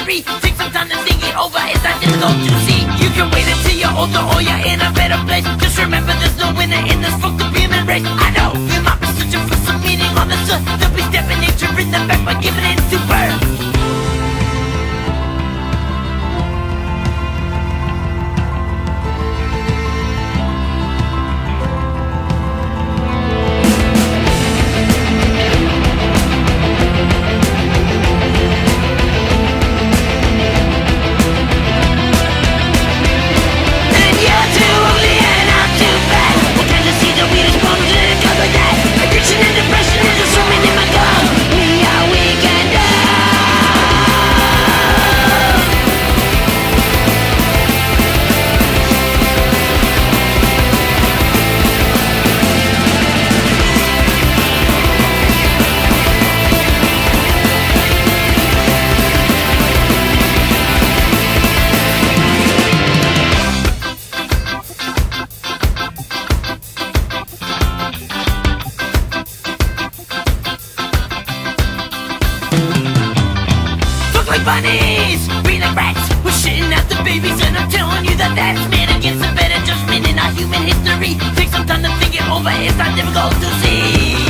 history. Take some time to think it over, it's not difficult to see. You can wait until you're older or you're in a better place. Just remember there's no winner in this fucked up human race. I know you might be searching for some meaning on the sun. They'll be stepping nature in the back by giving in to birth. Like bunnies, we like rats. We're shitting out the babies, and I'm telling you that that's man against a better judgment in our human history. Take some time to think it over, it's not difficult to see.